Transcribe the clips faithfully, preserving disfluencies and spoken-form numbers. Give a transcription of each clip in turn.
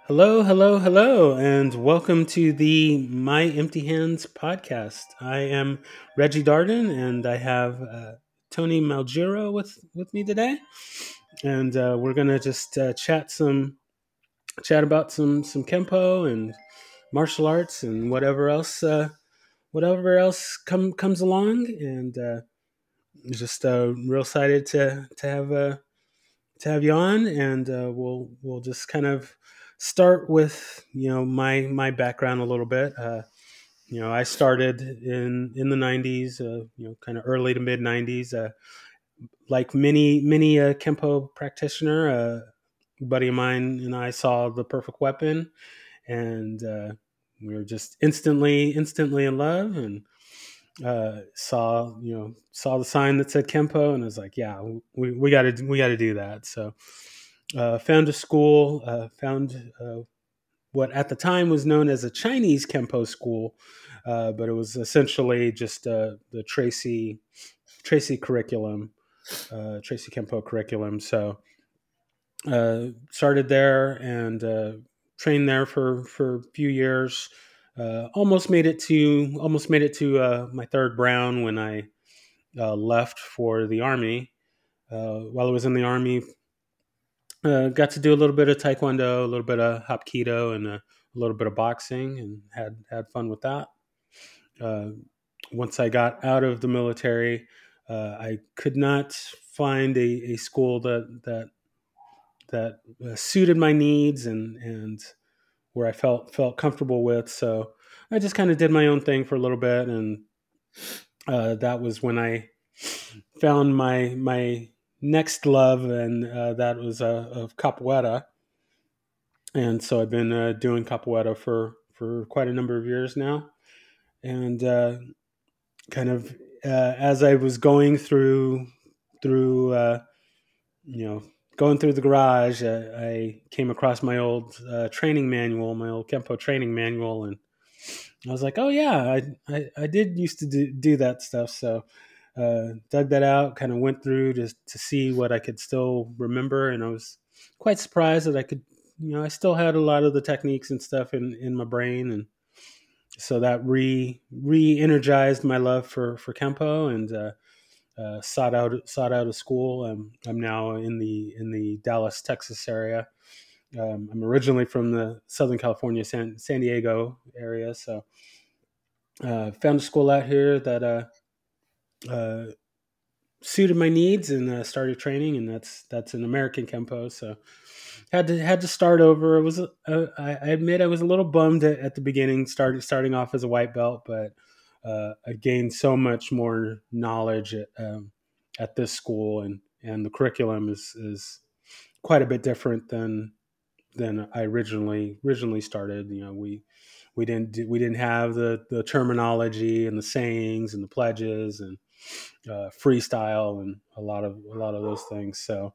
Hello, hello, hello, and welcome to the My Empty Hands podcast. I am Reggie Darden, and I have uh, Tony Malgiro with with me today, and uh, we're gonna just uh, chat some chat about some some kempo and martial arts and whatever else uh, whatever else come comes along, and uh, just uh, real excited to to have uh, to have you on, and uh, we'll we'll just kind of start with you know my my background a little bit. Uh, you know, I started in in the nineties, uh, you know, kind of early to mid nineties. Uh, like many many uh, kempo practitioner, uh, a buddy of mine and I saw The Perfect Weapon, and uh, we were just instantly instantly in love, and uh, saw you know saw the sign that said Kempo, and I was like, yeah, we we got to we got to do that. So uh, found a school, uh, found uh, what at the time was known as a Chinese Kempo school, uh, but it was essentially just uh, the Tracy Tracy curriculum, uh, Tracy Kempo curriculum. So uh, started there and uh, trained there for for a few years. Uh, almost made it to almost made it to uh, my third brown when I uh, left for the army. Uh, while I was in the army, uh, got to do a little bit of taekwondo, a little bit of hapkido, and a, a little bit of boxing, and had had fun with that. Uh, Once I got out of the military, uh, I could not find a, a school that that that uh, suited my needs and and where I felt felt comfortable with. So I just kind of did my own thing for a little bit, and uh, that was when I found my my next love, and uh, that was uh, of capoeira. And so I've been uh, doing capoeira for for quite a number of years now, and uh, kind of uh, as I was going through through uh, you know going through the garage, uh, I came across my old uh, training manual, my old Kempo training manual, and I was like, oh yeah, I I, I did used to do, do that stuff. So uh, dug that out, kind of went through to to see what I could still remember, and I was quite surprised that I could, you know, I still had a lot of the techniques and stuff in in my brain, and so that re re energized my love for for Kempo, and uh, uh, sought out sought out a school. Um, I'm now in the in the Dallas, Texas area. Um, I'm originally from the Southern California, San San Diego area, so uh, found a school out here that uh, uh, suited my needs, and uh, started training. And that's that's an American Kempo, so had to had to start over. It was uh, I, I admit I was a little bummed at, at the beginning, started starting off as a white belt, but uh, I gained so much more knowledge at, um, at this school, and and the curriculum is is quite a bit different than than I originally originally started. You know, we we didn't do, we didn't have the the terminology and the sayings and the pledges and uh, freestyle and a lot of a lot of those things. So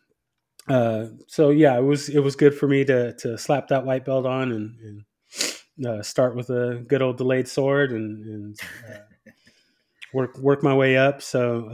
uh, so yeah, it was it was good for me to to slap that white belt on, and, and uh, start with a good old delayed sword, and, and uh, work work my way up. So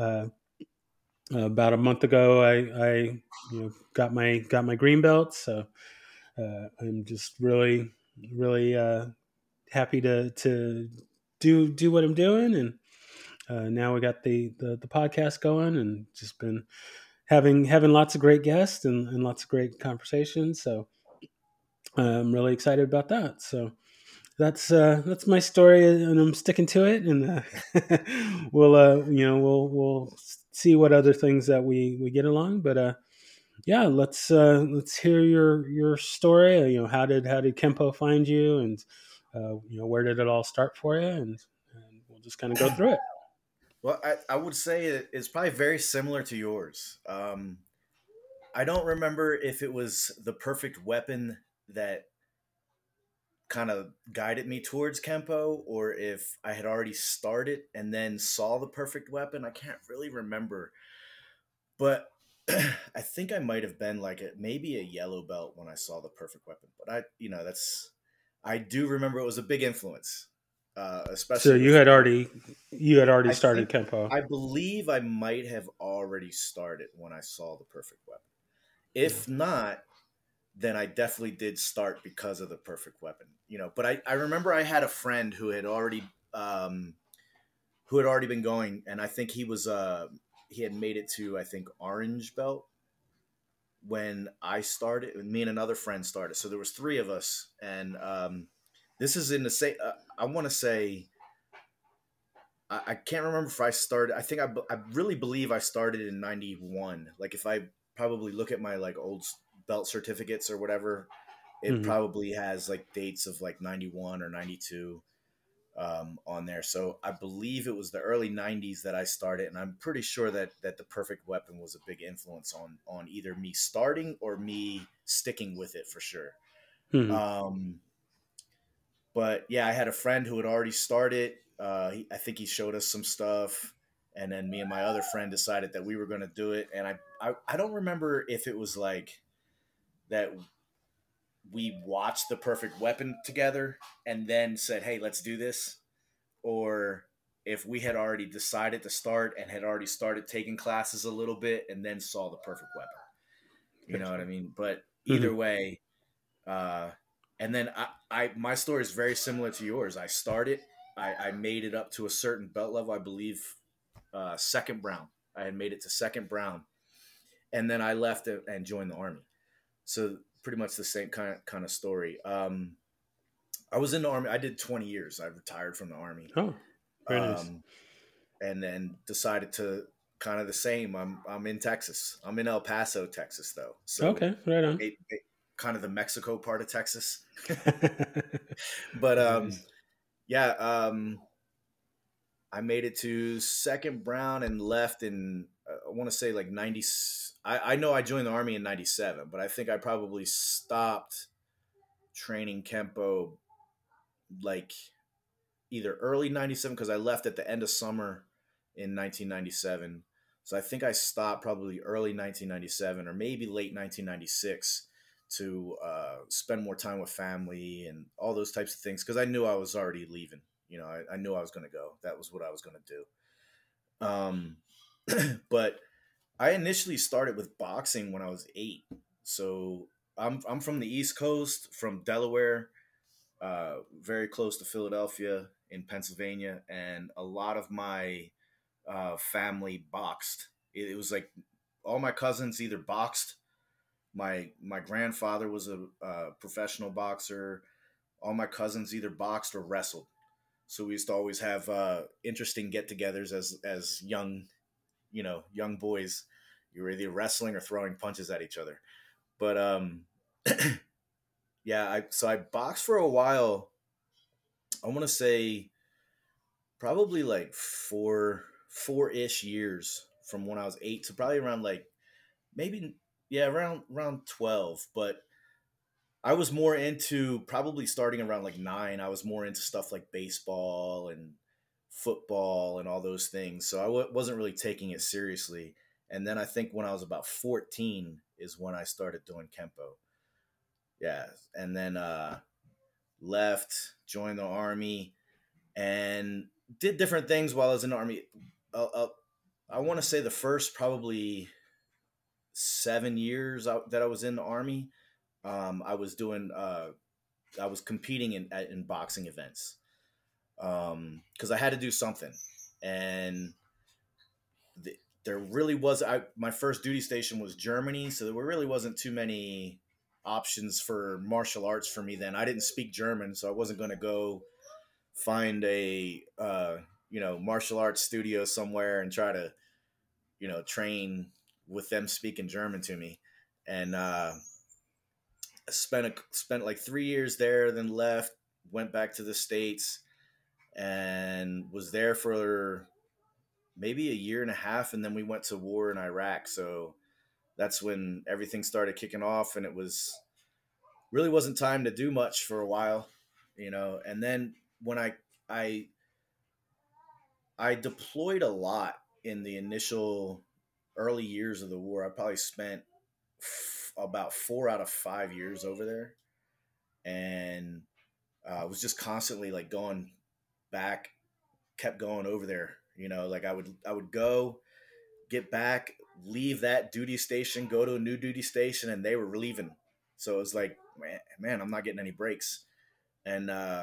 uh, about a month ago, I, I you know got my got my green belt. So uh, I'm just really really uh, happy to to do do what I'm doing, and uh, now we got the, the the podcast going, and just been having having lots of great guests, and, and lots of great conversations. So uh, I'm really excited about that. So that's uh, that's my story, and I'm sticking to it. And uh, we'll uh, you know we'll we'll see what other things that we we get along. But uh, yeah, let's uh, let's hear your your story. Uh, you know, how did how did Kempo find you, and uh, you know, where did it all start for you, and, and we'll just kind of go through it. Well, I, I would say it- it's probably very similar to yours. Um, I don't remember if it was the perfect weapon that kind of guided me towards Kempo or if I had already started and then saw the perfect weapon. I can't really remember. But I think I might have been like a, maybe a yellow belt when I saw the perfect weapon. But I, you know, that's, I do remember it was a big influence, uh, So especially you with, had you know, already you had already I started think Kempo. I believe I might have already started when I saw the perfect weapon. Yeah. If not, then I definitely did start because of the perfect weapon, you know. But I, I remember I had a friend who had already um, who had already been going, and I think he was uh, he had made it to I think orange belt when I started. Me and another friend started, so there was three of us, and um, this is in the same. Uh, I want to say I, I can't remember if I started. I think I, I really believe I started in ninety-one. Like if I probably look at my like old belt certificates or whatever, it Mm-hmm. probably has like dates of like ninety-one or ninety-two um, on there. So I believe it was the early nineties that I started, and I'm pretty sure that that the perfect weapon was a big influence on on either me starting or me sticking with it for sure. Mm-hmm. Um, but yeah, I had a friend who had already started. Uh, he, I think he showed us some stuff, and then me and my other friend decided that we were going to do it. And I, I, I don't remember if it was like that we watched the perfect weapon together and then said, "Hey, let's do this," or if we had already decided to start and had already started taking classes a little bit and then saw the perfect weapon. You know what I Gotcha. mean? But either Mm-hmm. way, uh, and then I, I my story is very similar to yours. I started, I, I made it up to a certain belt level, I believe, uh, second brown. I had made it to second brown, and then I left and joined the army. So pretty much the same kind of kind of story. Um, I was in the army. I did twenty years. I retired from the army, Oh, very nice. um, and then decided to kind of the same. I'm I'm in Texas. I'm in El Paso, Texas, though. So Okay, right on. it, it, kind of the Mexico part of Texas. But Very um, nice. yeah, um, I made it to second brown and left in uh, I want to say like ninety. I, I know I joined the army in ninety-seven, but I think I probably stopped training Kempo like either early ninety-seven because I left at the end of summer in nineteen ninety-seven. So I think I stopped probably early nineteen ninety-seven or maybe late nineteen ninety-six to uh, spend more time with family and all those types of things because I knew I was already leaving. You know, I, I knew I was going to go. That was what I was going to do. Um, but I initially started with boxing when I was eight. So I'm I'm from the East Coast, from Delaware, uh, very close to Philadelphia in Pennsylvania, and a lot of my uh, family boxed. It, it was like all my cousins either boxed. My my grandfather was a, a professional boxer. All my cousins either boxed or wrestled. So we used to always have uh, interesting get-togethers as as young, you know, young boys. You were either wrestling or throwing punches at each other. But um, yeah, I so I boxed for a while. I want to say probably like four four ish years from when I was eight to probably around like maybe yeah around around twelve. But I was more into probably starting around like nine. I was more into stuff like baseball and football and all those things. So I w- wasn't really taking it seriously. And then I think when I was about fourteen is when I started doing Kempo. Yeah. And then uh, left, joined the army, and did different things while I was in the army. Uh, uh, I want to say the first probably seven years out, that I was in the army, um, I was doing, uh, I was competing in in boxing events because um, I had to do something, and the, there really was. I my first duty station was Germany, so there really wasn't too many options for martial arts for me then. I didn't speak German, so I wasn't going to go find a uh, you know martial arts studio somewhere and try to you know train with them speaking German to me. And uh, spent a, spent like three years there, then left, went back to the states, and was there for maybe a year and a half, and then we went to war in Iraq. So that's when everything started kicking off, and it was really wasn't time to do much for a while, you know. And then when I I I deployed a lot in the initial early years of the war. I probably spent f- about four out of five years over there, and I uh, was just constantly like going back, kept going over there. You know, like I would I would go, get back, leave that duty station, go to a new duty station, and they were leaving. So it was like, man, man I'm not getting any breaks. And uh,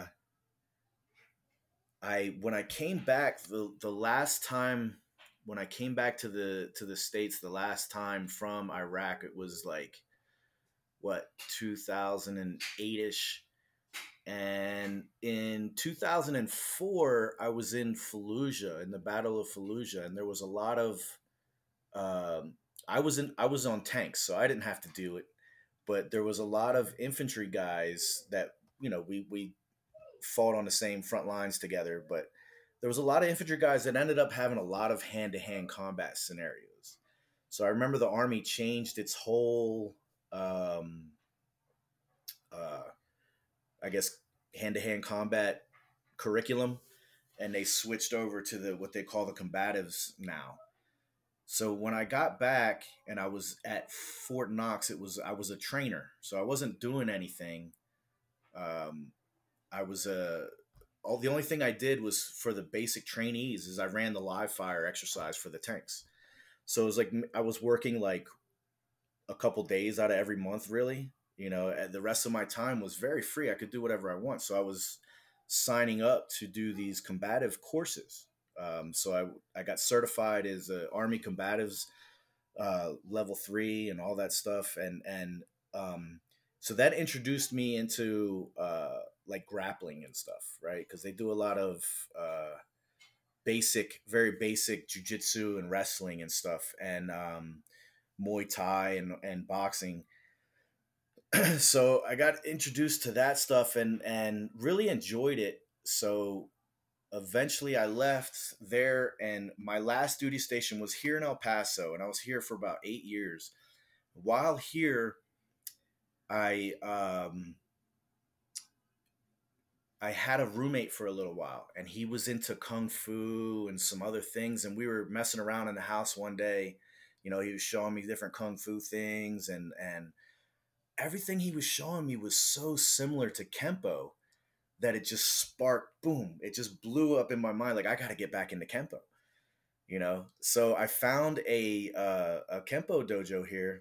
I when I came back the the last time when I came back to the to the States the last time from Iraq, it was like what two thousand eight ish. And in two thousand four, I was in Fallujah, in the Battle of Fallujah, and there was a lot of um, I was in I was on tanks, so I didn't have to do it, but there was a lot of infantry guys that you know we we fought on the same front lines together, but there was a lot of infantry guys that ended up having a lot of hand to hand combat scenarios. So I remember the Army changed its whole, um, uh, I guess, hand to hand combat curriculum, and they switched over to the what they call the combatives now. So when I got back and I was at Fort Knox, it was I was a trainer, so I wasn't doing anything. Um, I was a all the only thing I did was for the basic trainees is I ran the live fire exercise for the tanks. So it was like I was working like a couple days out of every month, really. You know, and the rest of my time was very free. I could do whatever I want. So I was signing up to do these combative courses. Um, so I I got certified as a Army combatives uh, level three and all that stuff, and and um, so that introduced me into uh, like grappling and stuff, right? Because they do a lot of uh, basic, very basic jujitsu and wrestling and stuff, and um, Muay Thai and and boxing. So I got introduced to that stuff and and really enjoyed it. So eventually I left there, and my last duty station was here in El Paso, and I was here for about eight years. While here, I um, I had a roommate for a little while, and he was into kung fu and some other things, and we were messing around in the house one day. You know, he was showing me different kung fu things, and and everything he was showing me was so similar to Kempo that it just sparked, boom, it just blew up in my mind. Like, I got to get back into Kempo, you know? So I found a, uh, a Kempo dojo here,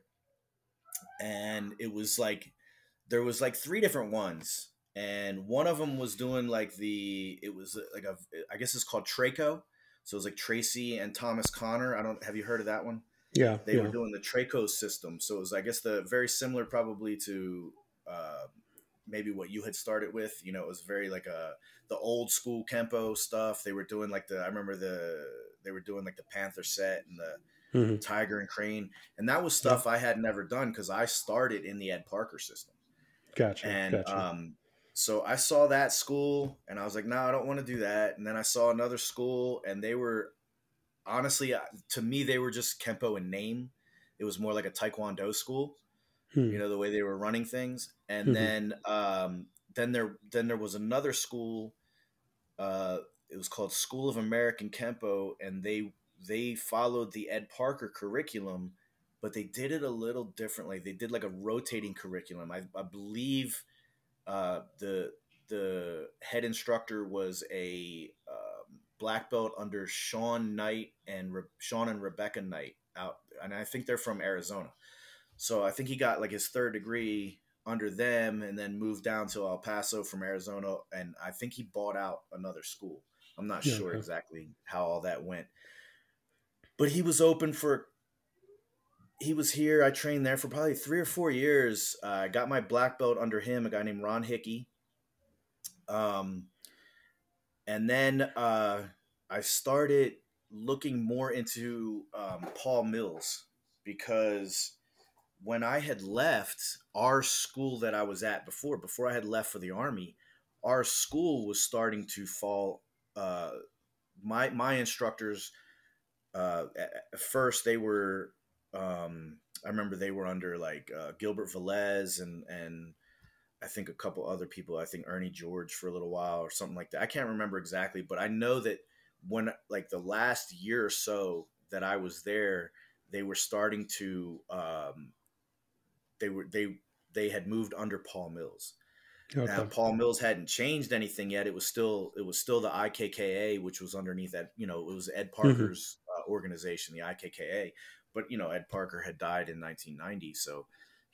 and it was like, there was like three different ones. And one of them was doing like the, it was like a, I guess it's called Traco. So it was like Tracy and Thomas Connor. I don't, have you heard of that one? Yeah, They yeah. were doing the Traco system. So it was, I guess, the very similar probably to, uh, maybe what you had started with. You know, it was very like a the old school Kempo stuff. They were doing like the I remember the they were doing like the Panther set and the Mm-hmm. Tiger and Crane, and that was Yep. stuff I had never done because I started in the Ed Parker system. Gotcha. And Gotcha. um, so I saw that school, and I was like, no, I don't want to do that. And then I saw another school, and they were honestly, uh, to me, they were just Kempo in name. It was more like a Taekwondo school, you know, the way they were running things. And Mm-hmm. then um, then there then there was another school. Uh, it was called School of American Kempo, and they they followed the Ed Parker curriculum, but they did it a little differently. They did like a rotating curriculum. I, I believe uh, the the head instructor was a um, black belt under Sean Knight and Re- Sean and Rebecca Knight out, and I think they're from Arizona. So I think he got like his third degree under them, and then moved down to El Paso from Arizona. And I think he bought out another school. I'm not Yeah, sure okay. exactly how all that went, but he was open for. He was here. I trained there for probably three or four years. Uh, I got my black belt under him, a guy named Ron Hickey. Um, and then uh, I started looking more into um, Paul Mills because when I had left our school that I was at before, before I had left for the Army, our school was starting to fall. Uh, my my instructors, uh, at, at first they were, um, I remember they were under like uh, Gilbert Velez and and I think a couple other people. I think Ernie George for a little while or something like that. I can't remember exactly, but I know that when like the last year or so that I was there, they were starting to um, they were they they had moved under Paul Mills. Now Okay. Paul Mills hadn't changed anything yet. It was still it was still the I K K A, which was underneath that. You know, it was Ed Mm-hmm. Parker's uh, organization, the I K K A. But you know, Ed Parker had died in nineteen ninety, so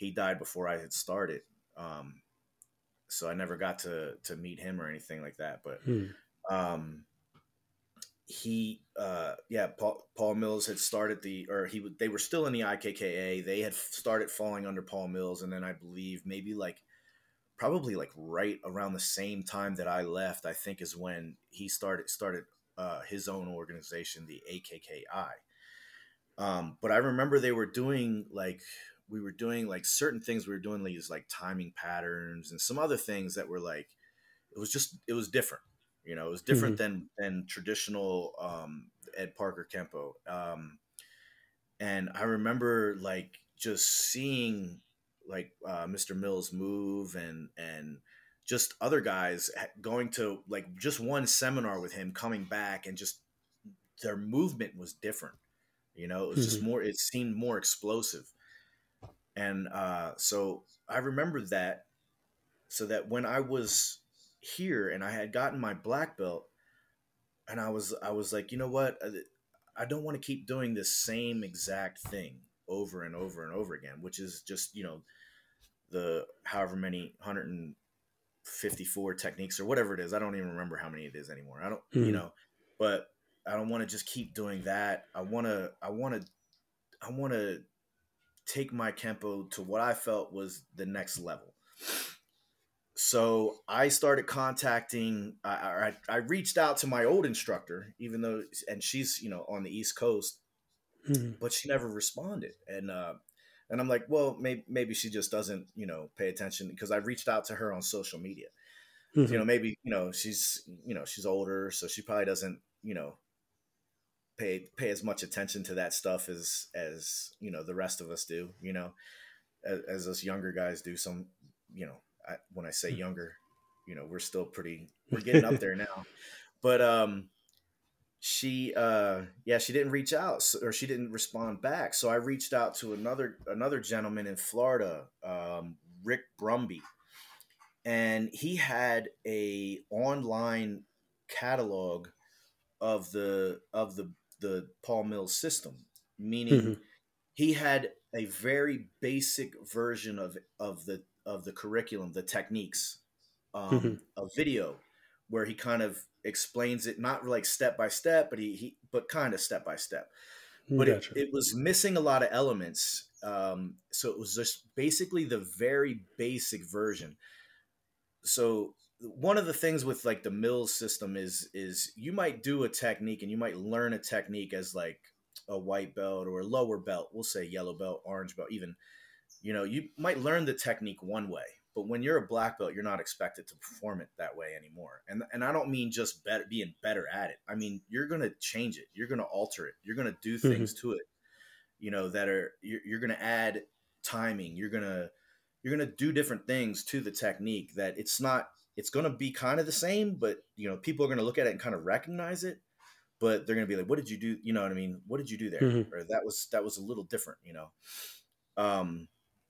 he died before I had started. Um, so I never got to to meet him or anything like that. But Hmm. um, he, uh, yeah, Paul, Paul Mills had started the, or he would, they were still in the I K K A. They had started falling under Paul Mills, and then I believe maybe like probably like right around the same time that I left, I think is when he started started uh, his own organization, the A K K I. Um, but I remember they were doing like we were doing like certain things. We were doing these like timing patterns and some other things that were like it was just it was different. You know, it was Hmm. different than than traditional um, Ed Parker Kempo. Um, and I remember like just seeing like uh, Mister Mills move and and just other guys going to like just one seminar with him, coming back, and just their movement was different. You know, it was just Hmm. more. It seemed more explosive, and uh, so I remembered that. So that when I was here and I had gotten my black belt, and I was I was like, you know what, I don't want to keep doing this same exact thing over and over and over again, which is just, you know, the however many one hundred fifty-four techniques or whatever it is. I don't even remember how many it is anymore. I don't, you Hmm. know, but I don't want to just keep doing that. I want to, I want to, I want to take my Kempo to what I felt was the next level. So I started contacting, I, I, I reached out to my old instructor, even though, and she's, you know, on the East Coast, Hmm. but she never responded. And, uh, and I'm like, well, maybe, maybe she just doesn't, you know, pay attention, because I reached out to her on social media. So, you Hmm. know, maybe, you know, she's, you know, she's older, so she probably doesn't, you know, pay, pay as much attention to that stuff as, as, you know, the rest of us do, you know, as, as us younger guys do. Some, you know, I, when I say younger, you know, we're still pretty, we're getting up there now, but, um, she uh yeah she didn't reach out, so, or she didn't respond back, so I reached out to another another gentleman in Florida, um Rick Brumby, and he had a online catalog of the of the the Paul Mills system, Hmm. meaning he had a very basic version of of the of the curriculum, the techniques, Hmm. um, a video where he kind of explains it, not like step by step, but he, he but kind of step by step. But it, Gotcha. it was missing a lot of elements. Um, so it was just basically the very basic version. So one of the things with like the Mills system is is you might do a technique and you might learn a technique as like a white belt or a lower belt. We'll say yellow belt, orange belt, even. You know, you might learn the technique one way, but when you're a black belt, you're not expected to perform it that way anymore. And and I don't mean just better, being better at it. I mean, you're going to change it. You're going to alter it. You're going to do Hmm. things to it, you know, that are you're, you're going to add timing. You're going to you're going to do different things to the technique that it's not it's going to be kind of the same, but you know, people are going to look at it and kind of recognize it, but they're going to be like, "What did you do? You know what I mean? What did you do there?" Hmm. Or that was that was a little different, you know. Um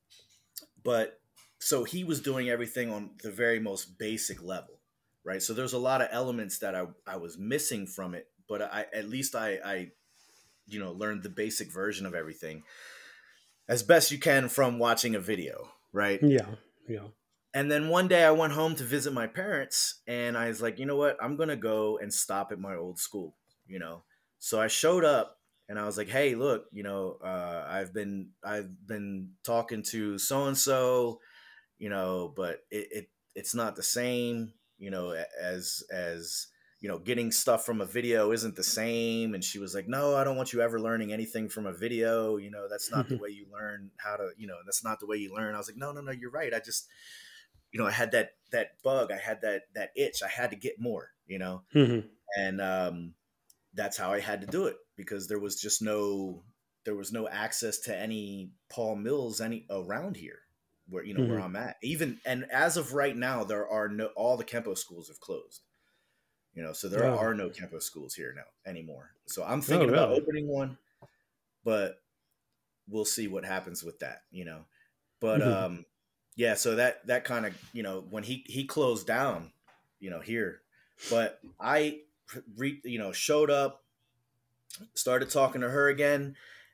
but so he was doing everything on the very most basic level, right? So there's a lot of elements that I, I was missing from it, but I at least I, I you know learned the basic version of everything as best you can from watching a video, right? Yeah. Yeah. And then one day I went home to visit my parents, and I was like, you know what, I'm gonna go and stop at my old school, you know. So I showed up and I was like, hey, look, you know, uh, I've been I've been talking to so and so, you know, but it, it it's not the same, you know, as as you know, getting stuff from a video isn't the same. And she was like, no, I don't want you ever learning anything from a video. You know, that's not the way you learn how to, you know, that's not the way you learn. I was like, no, no, no, you're right. I just, you know, I had that that bug. I had that that itch. I had to get more, you know, Hmm. and um, that's how I had to do it, because there was just no there was no access to any Paul Mills any around here where you know where Hmm. I'm at. Even and as of right now, there are no all the Kempo schools have closed. You know, so there Oh. are no Kempo schools here now anymore. So I'm Oh, thinking about really? opening one, but we'll see what happens with that. You know, but Hmm. um, yeah. So that that kind of you know when he he closed down, you know here, but I re, you know showed up, started talking to her again,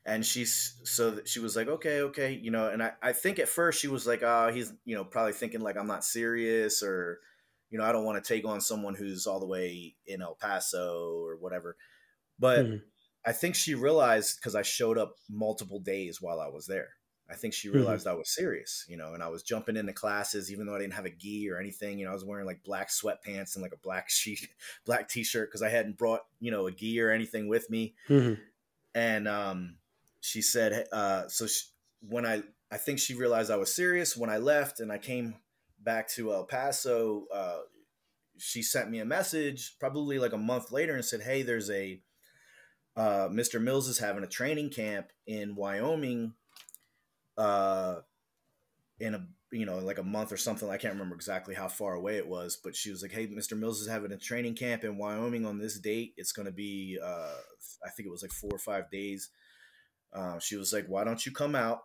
and she's so that she was like, okay, okay, you know. And I, I think at first she was like, oh, he's, you know, probably thinking like I'm not serious, or, you know, I don't want to take on someone who's all the way in El Paso or whatever. But Mhm. I think she realized, because I showed up multiple days while I was there. I think she Mhm. realized I was serious, you know, and I was jumping into classes even though I didn't have a gi or anything. You know, I was wearing like black sweatpants and like a black sheet, black t-shirt, because I hadn't brought, you know, a gi or anything with me. Mhm. And um, she said, uh, so she, when I, I think she realized I was serious when I left and I came back to El Paso. Uh, she sent me a message probably like a month later and said, hey, there's a, uh, mister Mills is having a training camp in Wyoming uh, in a, you know, like a month or something. I can't remember exactly how far away it was, but she was like, hey, mister Mills is having a training camp in Wyoming on this date. It's going to be, uh, I think it was like four or five days. Uh, she was like, why don't you come out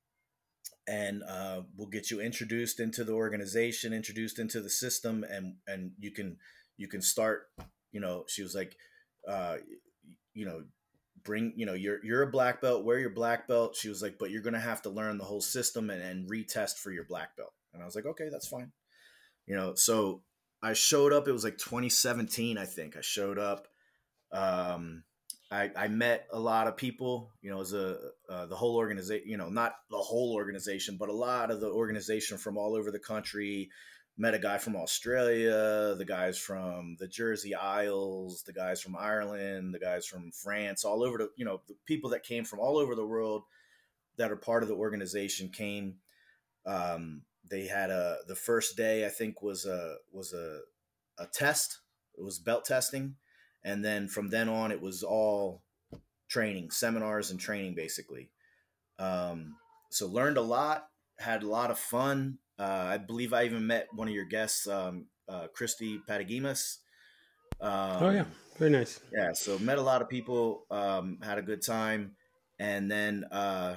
and uh, we'll get you introduced into the organization, introduced into the system, and and you can you can start. You know, she was like, uh, you know, bring, you know, you're you're a black belt, wear your black belt. She was like, but you're gonna have to learn the whole system and, and retest for your black belt. And I was like, okay, that's fine. You know, so I showed up. It was like twenty seventeen, I think. I showed up. Um, I, I met a lot of people, you know, as a uh, the whole organization, you know, not the whole organization, but a lot of the organization from all over the country. Met a guy from Australia, the guys from the Jersey Isles, the guys from Ireland, the guys from France, all over the, you know, the people that came from all over the world that are part of the organization came. Um, they had a the first day, I think, was a was a a test. It was belt testing, and then from then on, it was all training, seminars, and training basically. Um, so learned a lot, had a lot of fun. Uh, I believe I even met one of your guests, um, uh, Christy Patagimas. Oh yeah, Um, very nice. yeah, so met a lot of people, um, had a good time, and then uh,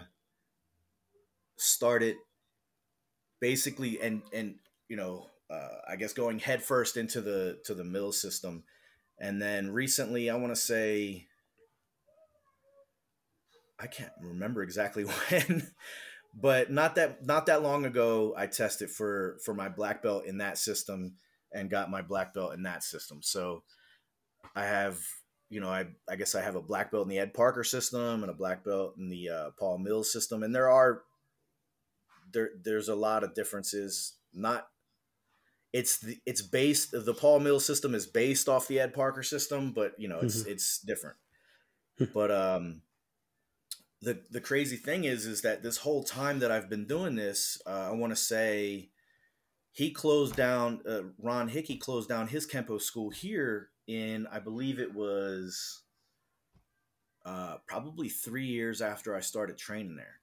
started basically and and you know uh, I guess going headfirst into the to the mill system. And then recently, I want to say, I can't remember exactly when, but not that not that long ago, I tested for for my black belt in that system and got my black belt in that system. So I have, you know, I I guess I have a black belt in the Ed Parker system and a black belt in the uh, Paul Mills system, and there are there there's a lot of differences. Not it's the, it's based the Paul Mills system is based off the Ed Parker system, but you know it's Mhm. it's different. But um, the the crazy thing is is that this whole time that I've been doing this, uh, I want to say he closed down. Uh, Ron Hickey closed down his Kempo school here in, I believe it was uh, probably three years after I started training there.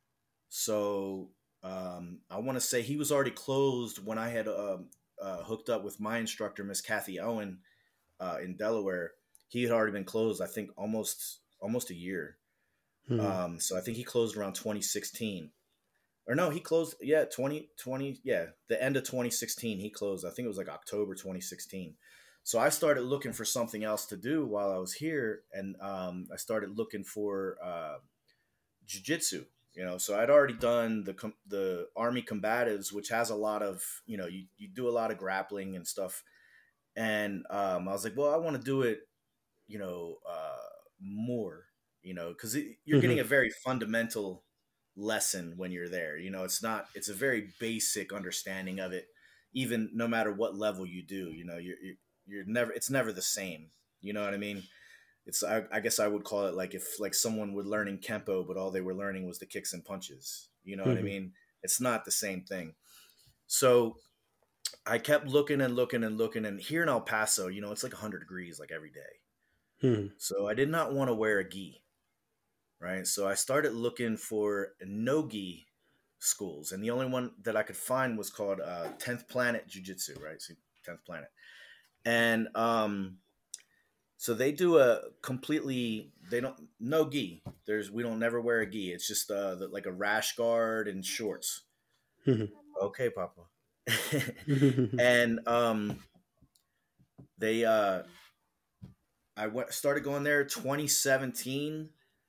So um, I want to say he was already closed when I had um, uh, hooked up with my instructor, Miss Kathy Owen, uh, in Delaware. He had already been closed, I think, almost almost a year. Mhm. Um, so I think he closed around twenty sixteen. Or no, he closed, yeah, twenty twenty, yeah, the end of twenty sixteen, he closed. I think it was like October twenty sixteen. So I started looking for something else to do while I was here, and um, I started looking for uh, jujitsu. You know, so I'd already done the com- the Army Combatives, which has a lot of, you know, you, you do a lot of grappling and stuff. And um, I was like, well, I want to do it, you know, uh, more, you know, because you're getting Mhm. a very fundamental lesson when you're there. You know, it's not, it's a very basic understanding of it, even no matter what level you do. You know, you're you're, you're never, it's never the same. You know what I mean? It's, I, I guess I would call it like if like someone were learning Kempo, but all they were learning was the kicks and punches. You know what I Mhm. mean? It's not the same thing. So I kept looking and looking and looking, and here in El Paso, you know, it's like one hundred degrees like every day. Mhm. So I did not want to wear a gi, right? So I started looking for no gi schools, and the only one that I could find was called uh, tenth Planet Jiu Jitsu, right? So tenth Planet, and um, so they do a completely they don't no gi. There's we don't never wear a gi. It's just uh, the, like a rash guard and shorts. Mhm. Okay, Papa. Mhm. And um, they uh, I went started going there twenty seventeen,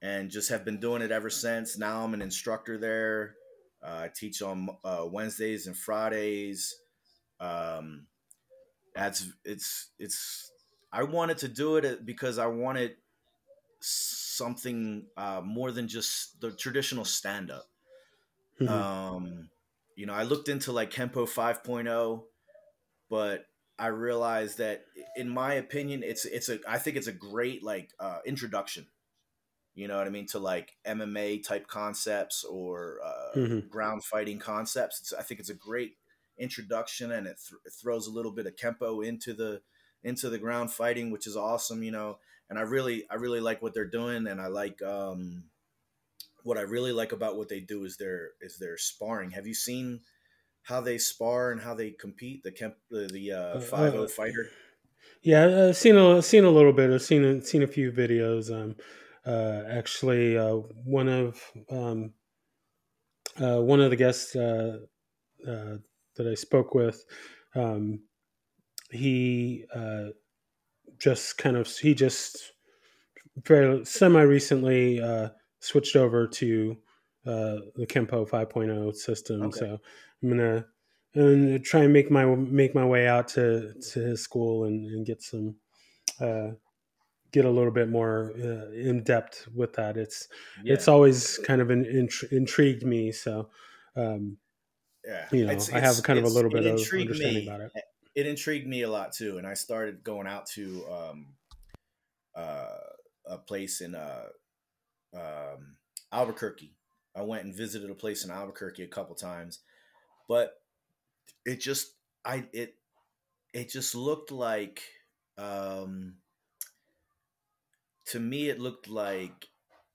and just have been doing it ever since. Now I'm an instructor there. Uh, I teach on uh, Wednesdays and Fridays. Um, that's it's it's. I wanted to do it because I wanted something uh, more than just the traditional stand up. Mm-hmm. Um, you know, I looked into like Kempo 5.0, but I realized that, in my opinion, it's it's a I think it's a great like uh, introduction. You know what I mean, to like M M A type concepts or uh, Mm-hmm. ground fighting concepts. It's, I think it's a great introduction, and it, th- it throws a little bit of Kempo into the into the ground fighting, which is awesome. You know, and I really I really like what they're doing, and I like um, what I really like about what they do is their is their sparring. Have you seen how they spar and how they compete? The Kemp the, the uh, Uh, five oh uh, fighter. yeah, I've seen a seen a little bit. I've seen a, seen a few videos. Um, uh, actually, uh, one of um, uh, one of the guests uh, uh, that I spoke with, um, he uh, just kind of he just very semi recently uh, switched over to uh, the Kempo 5.0 system. Okay. So I'm gonna, I'm gonna try and make my make my way out to to his school and, and get some uh, get a little bit more uh, in depth with that. It's it's Yeah. always kind of an, intri- intrigued me. So um, Yeah, you know, it's I have it's kind of a it's little it bit of intrigued understanding me. about it. It intrigued me a lot too, and I started going out to um, uh, a place in uh, um, Albuquerque. I went and visited a place in Albuquerque a couple times, but it just I it it just looked like um, to me it looked like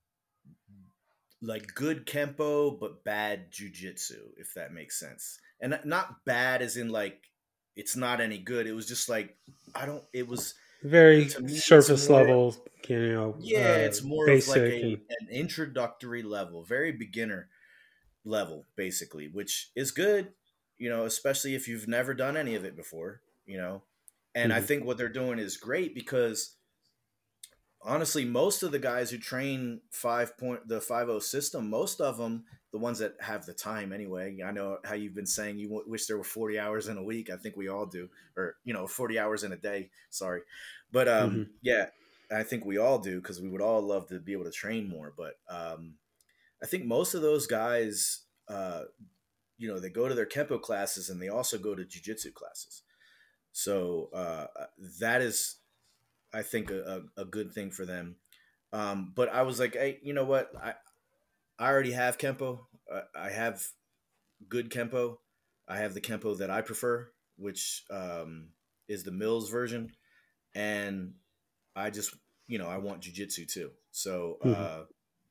like good kempo but bad jujitsu, if that makes sense. And not bad as in like it's not any good. It was just like I don't. It was Very to me. It's surface more. level, you know, Yeah, uh, it's more of like basic a and. an introductory level, very beginner level, basically, which is good. You know, especially if you've never done any of it before. You know, and I Mhm, think what they're doing is great because honestly, most of the guys who train five point the five o system, most of them, the ones that have the time anyway. I know how you've been saying you w- wish there were forty hours in a week. I think we all do, or you know, forty hours in a day. Sorry, but um, mhm, yeah, I think we all do because we would all love to be able to train more. But um, I think most of those guys, uh, you know, they go to their kempo classes and they also go to jujitsu classes. So uh, that is, I think, a, a a good thing for them. Um, but I was like, hey, you know what? I, I already have Kempo. I, I have good Kempo. I have the Kempo that I prefer, which um, is the Mills version. And I just, you know, I want jujitsu too. So mhm, uh,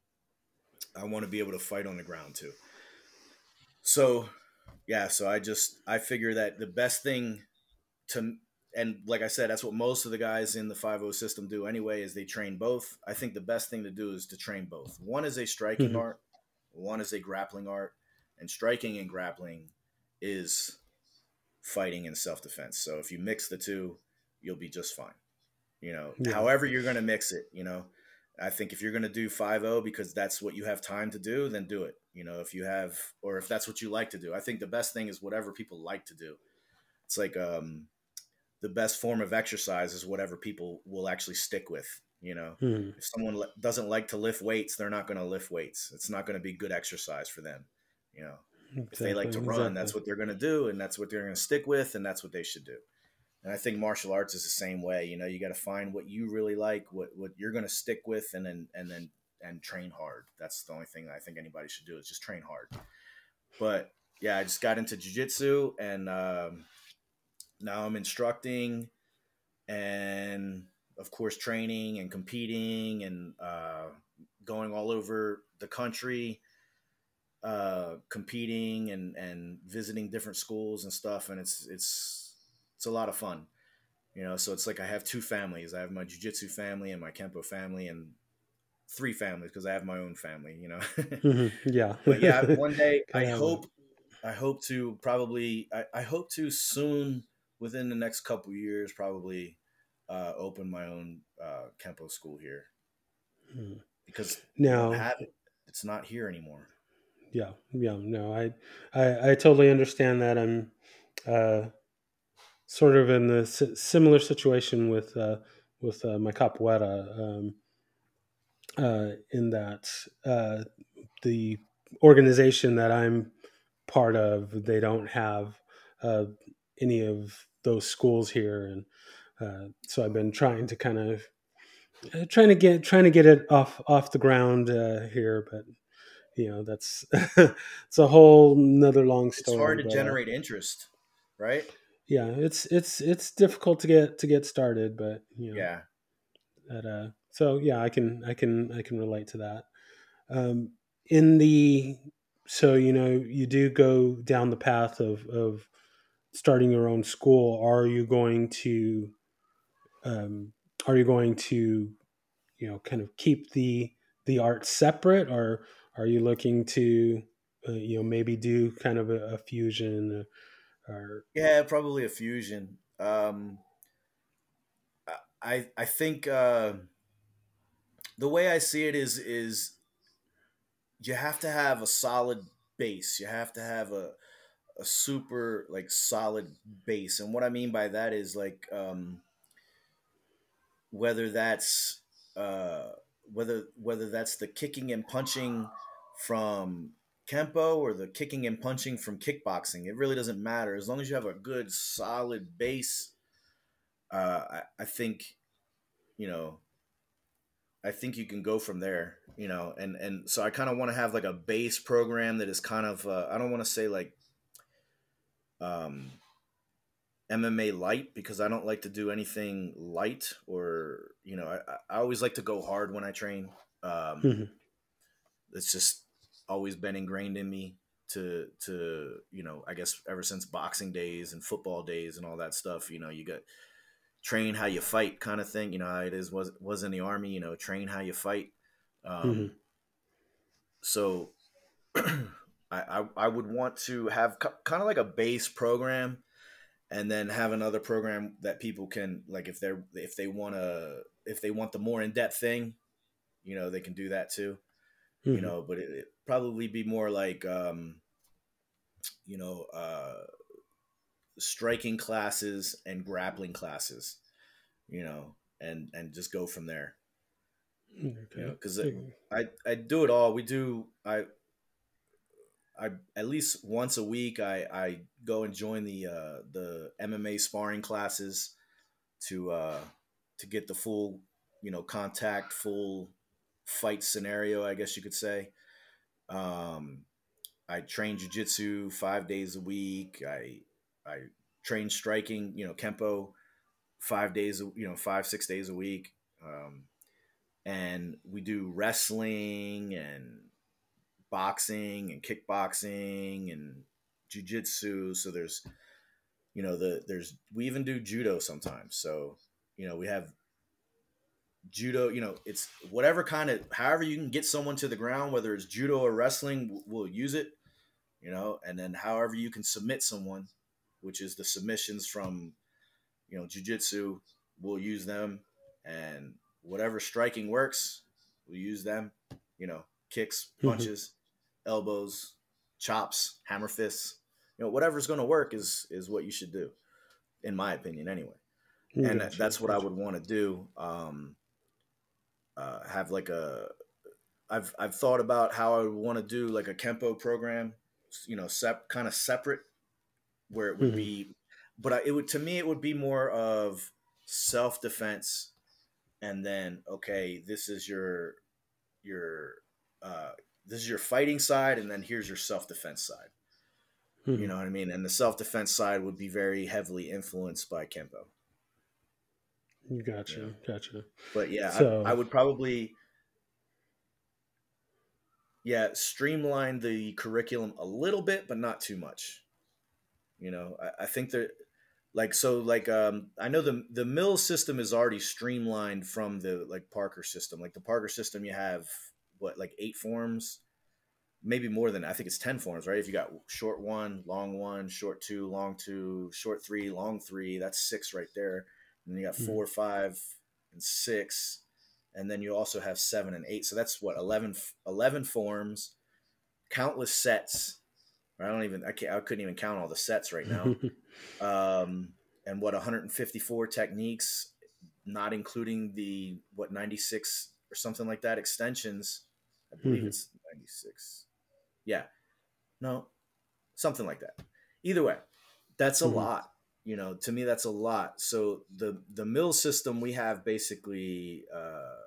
I want to be able to fight on the ground too. So, yeah, so I just, I figure that the best thing to, and like I said, that's what most of the guys in the five o system do anyway, is they train both. I think the best thing to do is to train both. One is a striking mhm. art, one is a grappling art, and striking and grappling is fighting and self-defense. So if you mix the two, you'll be just fine. You know, Yeah. however you're going to mix it, you know. I think if you're going to do five o because that's what you have time to do, then do it. You know, if you have, or if that's what you like to do. I think the best thing is whatever people like to do. It's like um the best form of exercise is whatever people will actually stick with. You know, Mhm. if someone doesn't like to lift weights, they're not going to lift weights. It's not going to be good exercise for them. You know, if they like Exactly. to run, Exactly. that's what they're going to do, and that's what they're going to stick with, and that's what they should do. And I think martial arts is the same way. You know, you got to find what you really like, what what you're going to stick with, and then and then and train hard. That's the only thing I think anybody should do is just train hard. But yeah, I just got into jujitsu, and um, now I'm instructing and of course training and competing and uh, going all over the country, uh, competing and and visiting different schools and stuff, and it's it's it's a lot of fun, you know. So it's like I have two families. I have my jiu-jitsu family and my kempo family, and three families because I have my own family, you know. Mhm. Yeah. But yeah, one day I Gotta have one. hope I hope to probably I, I hope to soon, within the next couple years, probably uh, open my own uh, Kempo school here, Mhm. because we don't Now, have it. It's not here anymore. yeah, yeah, no, I, I, I totally understand that. I'm uh, sort of in the s- similar situation with uh, with uh, my capoeira, um, uh, in that uh, the organization that I'm part of, they don't have uh, any of those schools here, and uh, so I've been trying to kind of uh, trying to get trying to get it off off the ground uh, here, but you know that's it's a whole another long It's story. hard to But uh, generate interest, right? yeah, it's it's it's difficult to get to get started, but you know Yeah. that uh, so yeah, I can I can I can relate to that. Um, in the so you know you do go down the path of of starting your own school. Are you going to um, are you going to you know kind of keep the the art separate, or are you looking to uh, you know maybe do kind of a, a fusion uh, or Yeah, probably a fusion. Um, I I think uh, the way I see it is is you have to have a solid base. You have to have a a super like solid base, and what I mean by that is like um, whether that's uh, whether whether that's the kicking and punching from kempo or the kicking and punching from kickboxing. It really doesn't matter as long as you have a good solid base. Uh, I, I think you know I think you can go from there, you know, and and so I kind of want to have like a base program that is kind of uh, I don't want to say like um, M M A light because I don't like to do anything light or you know I, I always like to go hard when I train. Um, Mhm, it's just always been ingrained in me to to you know I guess ever since boxing days and football days and all that stuff. You know, you got train how you fight kind of thing. You know how it is was was in the army. You know, train how you fight. mhm, Um, so I, I I would want to have kind of like a base program, and then have another program that people can like if they're if they want to if they want the more in depth thing, you know, they can do that too. You mhm, know, but it, it probably be more like um, you know uh, striking classes and grappling classes. You know, and and just go from there. You know, okay. because I I do it all. We do I I at least once a week I I go and join the uh, the M M A sparring classes to uh, to get the full you know contact full fight scenario. I guess you could say. Um, I train jujitsu five days a week. I I train striking, you know, kempo five days, you know, five six days a week. Um, and we do wrestling and boxing and kickboxing and jujitsu. So there's you know the there's we even do judo sometimes. So you know we have judo. You know it's whatever kind of however you can get someone to the ground, whether it's judo or wrestling, we'll use it. You know, and then however you can submit someone, which is the submissions from you know jujitsu, we'll use them, and whatever striking works, we'll use them. You know, kicks, Mhm, punches, elbows, chops, hammer fists. You know, whatever's going to work is is what you should do, in my opinion, anyway. mhm. And Gotcha, that's what I gotcha. would want to do. Um, uh, have like a I've I've thought about how I would want to do like a kempo program, you know, sep- kind of separate where it would Mhm, be, but I, it would to me it would be more of self defense, and then okay, this is your your uh, this is your fighting side, and then here's your self defense side. You mhm. know what I mean? And the self defense side would be very heavily influenced by kempo. You know, Gotcha, gotcha. but yeah, I, I So, would probably yeah streamline the curriculum a little bit, but not too much. You know, I, I think that like so like um I know the the mill system is already streamlined from the like Parker system. Like the Parker system, you have what like eight forms, maybe more than that. I think it's ten forms, right? If you got short one, long one, short two, long two, short three, long three, that's six right there. And then you got mhm, four, five, and six, and then you also have seven and eight. So that's what eleven, eleven forms, countless sets. I don't even I can't I couldn't even count all the sets right now. um, and what one hundred fifty-four techniques, not including the what ninety-six or something like that extensions. I believe Mm-hmm. it's ninety-six. Yeah, no, something like that. Either way, that's a Mm-hmm. lot. You know, to me, that's a lot. So the the mill system, we have basically uh,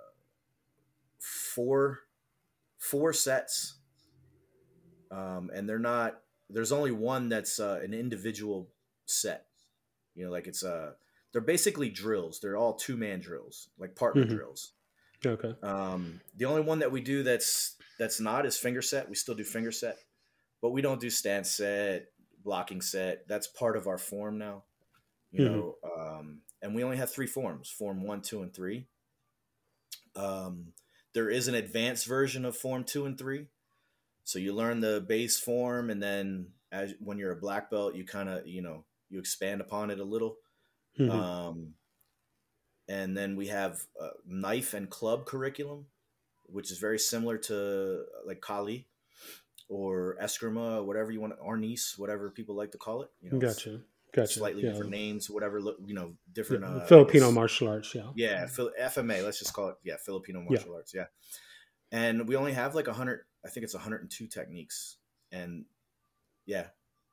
four four sets, um, and they're not. There's only one that's uh, an individual set. You know, like it's uh they're basically drills. They're all two man drills, like partner Mm-hmm. drills. Okay. Um, the only one that we do that's that's not is finger set. We still do finger set, but we don't do stance set, blocking set. That's part of our form now. You Mm-hmm. know, um, and we only have three forms: form one, two, and three. Um, there is an advanced version of form two and three. So you learn the base form, and then as when you're a black belt, you kind of you know you expand upon it a little. Mm-hmm. Um, and then we have a knife and club curriculum, which is very similar to like Kali or Eskrima, whatever you want, Arnis, whatever people like to call it. You know, it's Gotcha. Gotcha. slightly Yeah. different names, whatever. look You know, Yeah. different. Uh, I Filipino guess, martial arts. Yeah. yeah, Phil- F M A. Let's just call it, yeah, Filipino Yeah. martial arts. Yeah, and we only have like a hundred. I think it's one hundred two techniques, and yeah.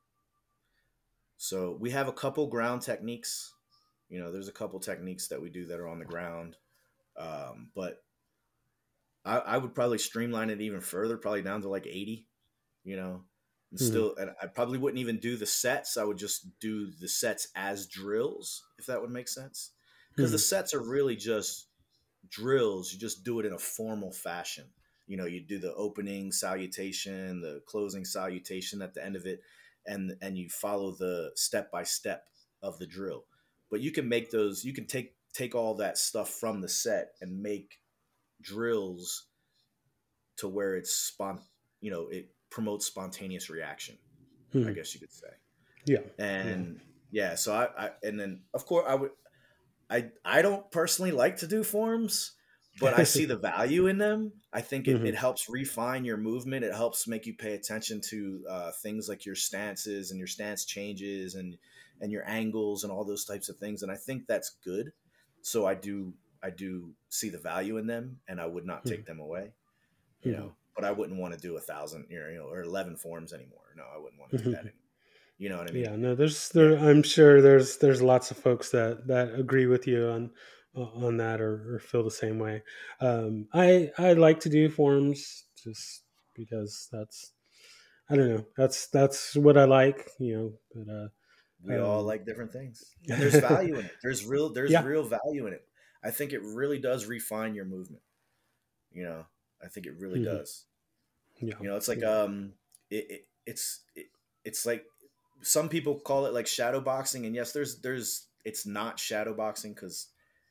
So we have a couple ground techniques. You know, there's a couple techniques that we do that are on the ground, um, but I, I would probably streamline it even further, probably down to like eighty. You know, and Mm-hmm. still, and I probably wouldn't even do the sets. I would just do the sets as drills, if that would make sense. Because Mm-hmm. the sets are really just drills. You just do it in a formal fashion. You know, you do the opening salutation, the closing salutation at the end of it, and and you follow the step by step of the drill. But you can make those. You can take take all that stuff from the set and make drills to where it's spon. You know, it promotes spontaneous reaction. I Mm-hmm. guess you could say. Yeah. And yeah, so I, I and then of course I would I I don't personally like to do forms, but I see the value in them. I think it, Mm-hmm. it helps refine your movement. It helps make you pay attention to uh, things like your stances and your stance changes and and your angles and all those types of things. And I think that's good. So I do I do see the value in them, and I would not take them away. You Mm-hmm. know, but I wouldn't want to do a thousand, you know, or eleven forms anymore. No, I wouldn't want to do that Mm-hmm. anymore. You know what I mean? Yeah, no, there's Yeah. there. I'm sure there's there's lots of folks that that agree with you on on that or, or feel the same way. Um, I I like to do forums just because that's I don't know that's that's what I like, you know. But We uh, all um, like different things, and there's value in it. There's real, there's yeah, real value in it. I think it really does refine your movement. You know, I think it really hmm does. yeah, You know, it's like yeah, um, it, it it's it, it's like some people call it like shadow boxing, and yes, there's there's it's not shadow boxing because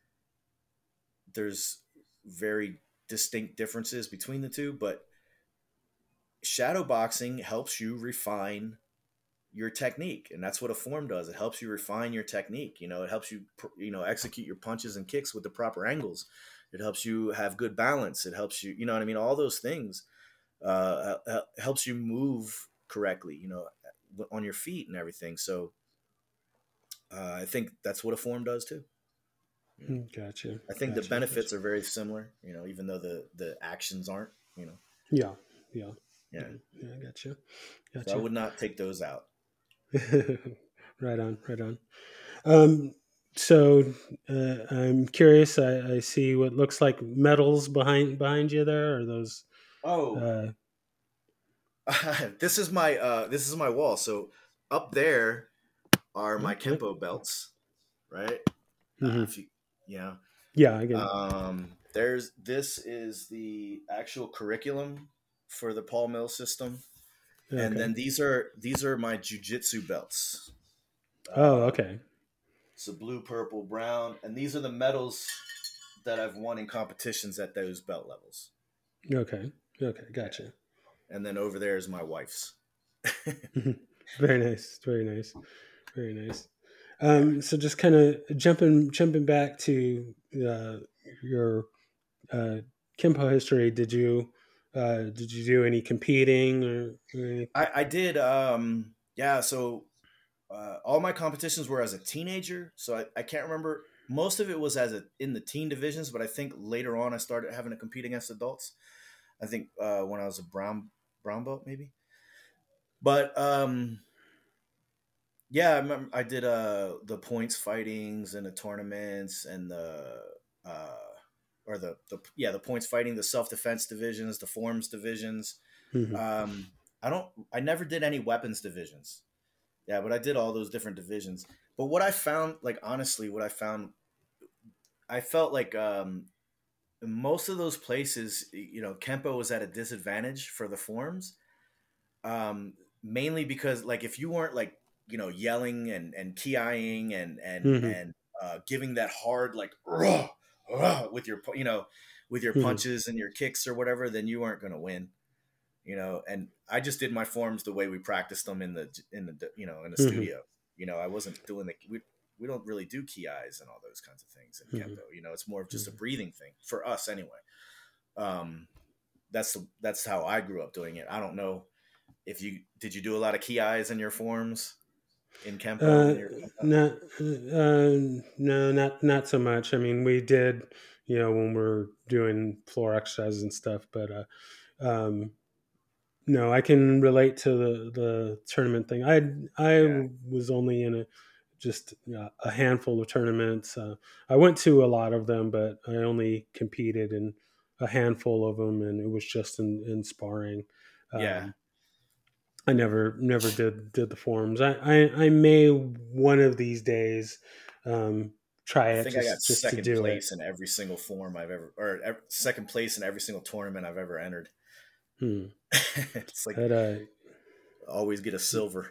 there's very distinct differences between the two, but shadow boxing helps you refine your technique, and that's what a form does. It helps you refine your technique. You know, it helps you you know execute your punches and kicks with the proper angles. It helps you have good balance. It helps you, you know what I mean, all those things uh helps you move correctly, you know, on your feet and everything. So uh, I think that's what a form does too. You know, Mm, gotcha, I think the gotcha, gotcha. benefits are very similar, you know, even though the the actions aren't, you know. Yeah, yeah, Yeah, yeah, yeah. Gotcha, so I gotcha. would not take those out. Right on, right on. Um, so uh, I'm curious. I, I see what looks like medals behind behind you. There are those. Oh, Uh, this is my uh this is my wall. So up there are oh, my yeah. Kempo belts, right? Uh, hmm if you, you know, Yeah, I get it. um, there's this is the actual curriculum for the Paul Mill system, and Okay. then these are these are my jujitsu belts. Oh, Uh, okay. so blue, purple, brown, and these are the medals that I've won in competitions at those belt levels. Okay. Okay. Gotcha. And then over there is my wife's. Very nice. Very nice. Very nice. Yeah. Um, so just kind of jumping jumping back to uh, your uh, Kempo history, did you uh, did you do any competing or, or any? I, I did. Um, yeah. So uh, all my competitions were as a teenager. So I, I can't remember. Most of it was as a in the teen divisions, but I think later on I started having to compete against adults. I think uh, when I was a brown brown belt, maybe. But um, yeah, I remember I did uh the points fightings and the tournaments and the uh or the the yeah the points fighting, the self defense divisions, the forms divisions. Mhm. Um, I don't I never did any weapons divisions. Yeah, but I did all those different divisions. But what I found, like honestly, what I found, I felt like um most of those places, you know, Kempo was at a disadvantage for the forms, um, mainly because like if you weren't like you know yelling and and kiing and and Mhm. and uh, giving that hard like "Rah, rah," with your you know with your Mhm. punches and your kicks or whatever, then you weren't going to win. You know, and I just did my forms the way we practiced them in the in the you know in the Mhm. studio. You know, I wasn't doing the we we don't really do ki and all those kinds of things in Mhm. kempo. You know, it's more of just a Mhm. breathing thing for us anyway. Um, that's the, that's how I grew up doing it. I don't know if you did you do a lot of key eyes in your forms in Kempo Uh, when you're not, uh, no, not not so much. I mean, we did, you know, when we're doing floor exercises and stuff, but uh, um, no, I can relate to the the tournament thing. I I yeah was only in a just uh, a handful of tournaments. Uh, I went to a lot of them, but I only competed in a handful of them, and it was just in, in sparring. yeah Um, I never never did did the forums. I, I I may one of these days um, try I it think I got just just to second do it. place in every single form I've ever or ev- second place in every single tournament I've ever entered. Hmm. It's like But uh, always get a silver.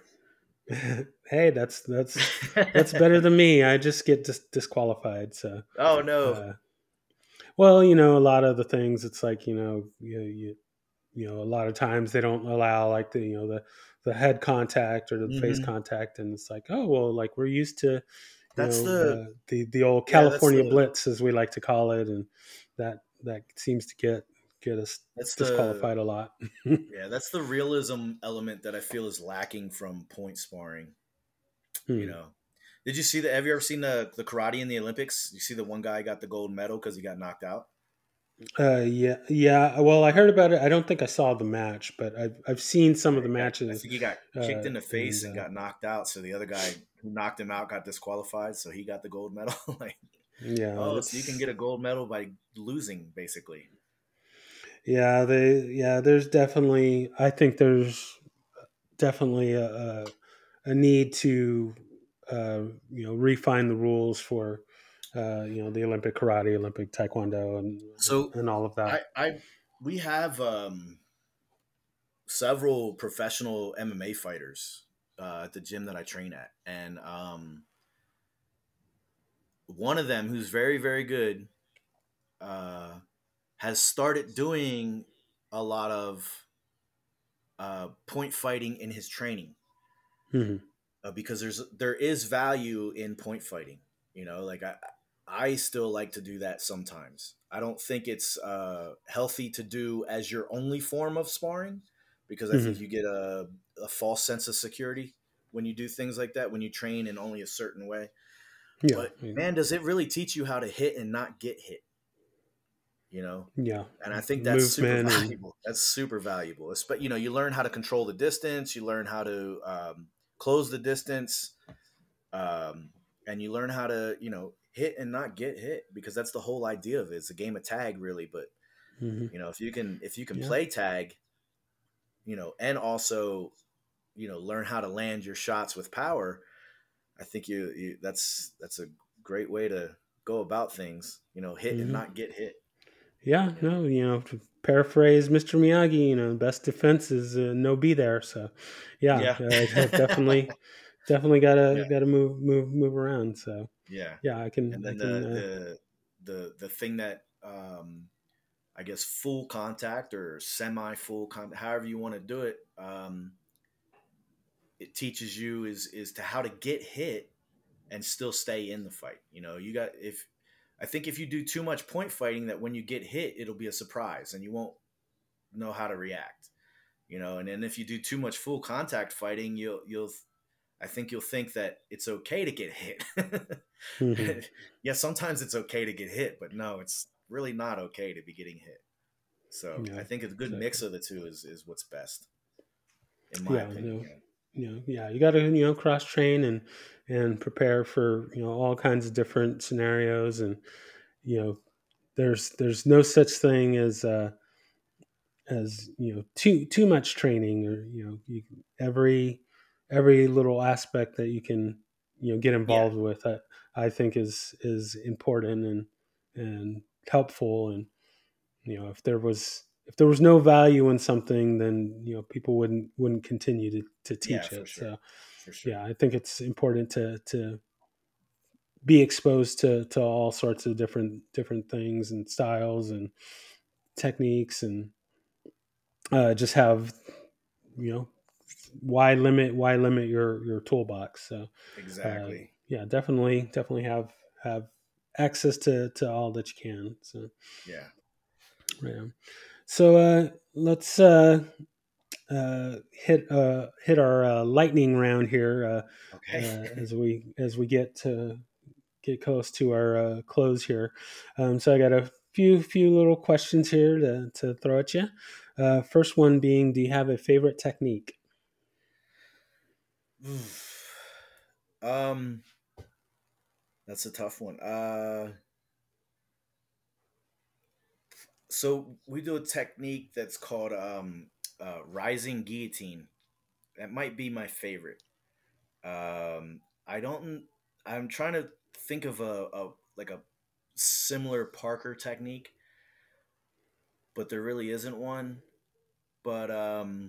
hey, that's that's that's better than me. I just get dis- disqualified. So, Oh no. uh, well, you know, a lot of the things it's like you know you, you you know a lot of times they don't allow like the you know the the head contact or the face hmm contact, and it's like oh well, like we're used to you That's know the uh, the the old yeah, that's California the Blitz as we like to call it, and that that seems to get get us that's the disqualified a lot. yeah, that's the realism element that I feel is lacking from point sparring, you Hmm. know. Did you see the have you ever seen the the karate in the Olympics? You see the one guy got the gold medal cuz he got knocked out? Uh, yeah, yeah. Well, I heard about it. I don't think I saw the match, but I've I've seen some Yeah, of the he got, I matches, think he got kicked uh, in the face and and uh, got knocked out. So the other guy who knocked him out got disqualified. So he got the gold medal. Like, yeah, oh, so you can it's get a gold medal by losing, basically. yeah. They yeah. There's definitely. I think there's definitely a, a, a need to uh, you know refine the rules for uh, you know the Olympic karate, Olympic taekwondo, and So and all of that. I, I, we have um, several professional M M A fighters uh, at the gym that I train at, and um, one of them who's very, very good uh, has started doing a lot of uh, point fighting in his training Hmm. uh, because there's there is value in point fighting. You know, like I I still like to do that sometimes. I don't think it's uh, healthy to do as your only form of sparring because I think Hmm. you get a, a false sense of security when you do things like that when you train in only a certain way. Yeah, But man, does it really teach you how to hit and not get hit? You know, yeah. and I think that's super Movement and valuable. That's super valuable. It's, but you know, you learn how to control the distance. You learn how to um, close the distance, um, and you learn how to you know hit and not get hit because that's the whole idea of it. It's a game of tag, really. But hmm you know, if you can if you can yeah. play tag, you know, and also you know learn how to land your shots with power, I think you, you that's that's a great way to go about things. You know, hit and hmm not get hit. Yeah, You know, no, you know, to paraphrase mister Miyagi, you know, best defense is uh, no be there. So, yeah, yeah, uh, definitely, definitely yeah. gotta gotta move move move around. So, Yeah. yeah, I can And I then can. the Uh, the the the thing that um I guess full contact or semi full contact, however you want to do it, um, it teaches you is is to how to get hit and still stay in the fight. You know, you got if I think if you do too much point fighting, that when you get hit, it'll be a surprise and you won't know how to react. You know, and then if you do too much full contact fighting, you'll you'll I think you'll think that it's okay to get hit. Mm-hmm. Yeah, sometimes it's okay to get hit, but no, it's really not okay to be getting hit. So I Yeah, think a good mix exactly. of the two is is what's best, in my Yeah, opinion. no, You know? you know, yeah, you got to you know cross train and and prepare for you know all kinds of different scenarios, and you know there's there's no such thing as uh, as you know too too much training, or you know you, every every little aspect that you can you know get Yeah, involved with, I, I think is is important and and helpful. And you know if there was if there was no value in something, then you know people wouldn't wouldn't continue to, to yeah, teach for it. sure, So for sure. yeah, I think it's important to to be exposed to to all sorts of different different things and styles and techniques, and uh, just have you know why limit why limit your your toolbox. So uh, Exactly. yeah, definitely definitely have have access to to all that you can. So Yeah. yeah. So uh, let's uh, uh, hit uh, hit our uh, lightning round here, uh, Okay. uh, as we as we get to get close to our uh, close here. Um, so I got a few few little questions here to, to throw at you. Uh, first one being, do you have a favorite technique? um, that's a tough one. Uh, so we do a technique that's called um, uh, rising guillotine. That might be my favorite. Um, I don't. I'm trying to think of a, a like a similar Parker technique, but there really isn't one. But um,